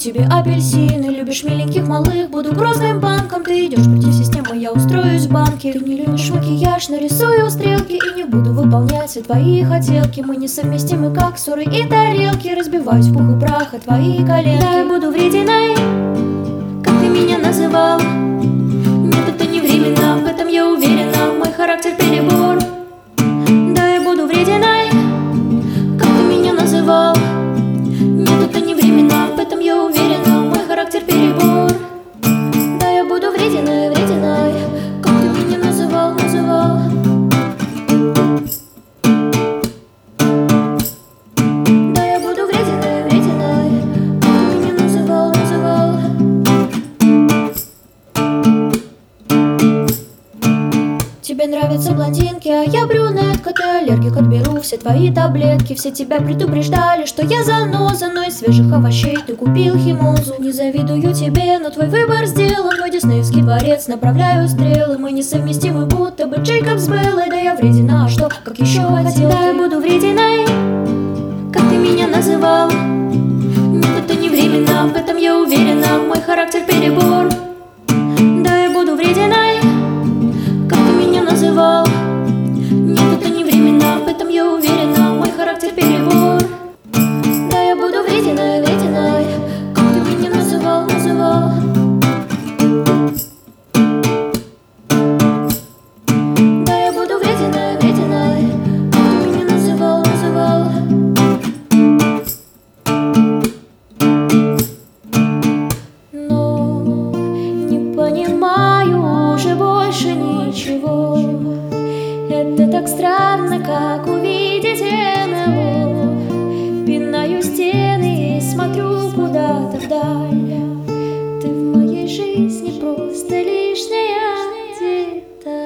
тебе апельсины. Любишь миленьких малых, буду грозным банком. Ты идешь против системы, я устроюсь в банке. Ты не любишь макияж, нарисую стрелки и не буду выполнять все твои хотелки. Мы несовместимы, как ссоры и тарелки. Разбиваюсь в пух и прах от твои коленки. Да, я буду врединой, как ты меня называл. Нет, это не временно, в этом я уверена. Мой характер перебор. Да, я буду врединой, как ты меня называл. Нет, это не временно, в этом я уверена. Мой характер перебор. Да, я буду врединой, врединой, как ты меня называл, называл. Да, я буду врединой, врединой, как ты меня называл, называл. Тебе нравятся блондинки, а я брюнетка. Ты аллергик, отберу все твои таблетки. Все тебя предупреждали, что я заноза, но из свежих овощей ты купил химозу. Не завидую тебе, но твой выбор сделан. Мой диснеевский дворец, направляю стрелы. Мы несовместимы, будто бы Джейкоб с Беллой. Да я вредина, а что, как еще хотел? Да, я буду врединой, как ты меня называл. Нет, это не временно, в этом я уверена. Мой характер перебор. Да, я буду врединой, как ты меня называл. Нет, это не временно, в этом я уверена. Мой характер перебор. Да, я буду врединой, врединой, как ты меня называл, называл. Да, я буду врединой, врединой, как ты меня называл, называл. Но не понимаю уже больше ничего. Это так странно, как увидеть НЛО. Пинаю стены и смотрю куда-то вдаль. Ты в моей жизни просто лишняя деталь.